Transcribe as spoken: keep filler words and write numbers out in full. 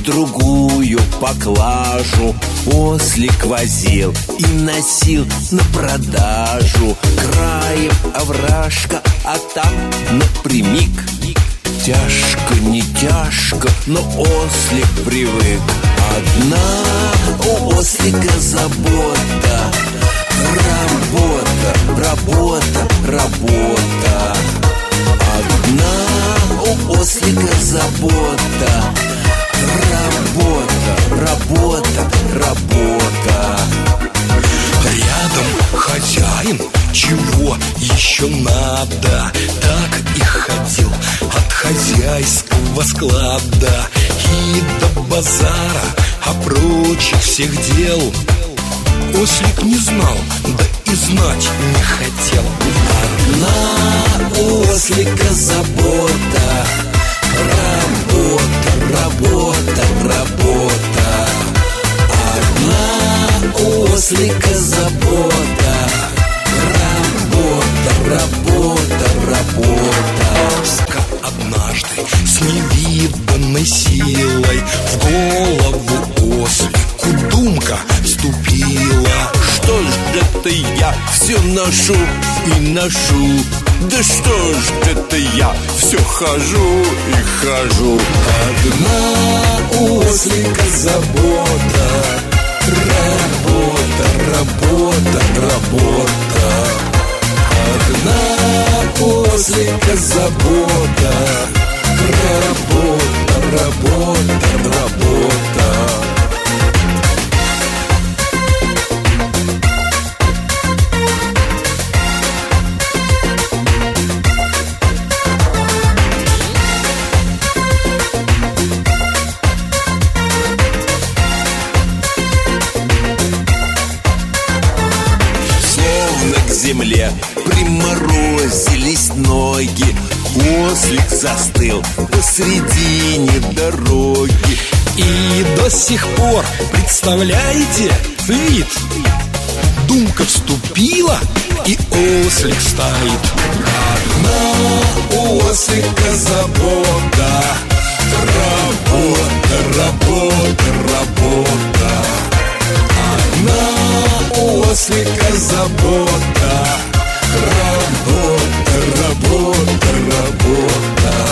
другую поклажу ослик возил и носил на продажу. Краем овражка, а там напрямик. Тяжко, не тяжко, но ослик привык. Одна у ослика забота: работа, работа, работа. Одна у ослика забота: работа, работа, работа. Рядом хозяин, чего еще надо? Так и ходил от хозяйского склада и до базара, а прочих всех дел ослик не знал, да и знать не хотел. Одна у ослика забота: работа, работа, работа. Одна у ослика забота: работа, работа, работа. Однажды с невиданной силой в голову ослику думка вступила: что ж это я все ношу и ношу? Да что ж это я все хожу и хожу? Одна у ослика забота: работа, работа, работа. Одна у ослика забота: работа, работа, работа. К земле приморозились ноги. Ослик застыл посредине дороги. И до сих пор, представляете, вид? Думка вступила, и ослик стоит. Одна у ослика забота: работа, работа, работа. Одна у ослика забота: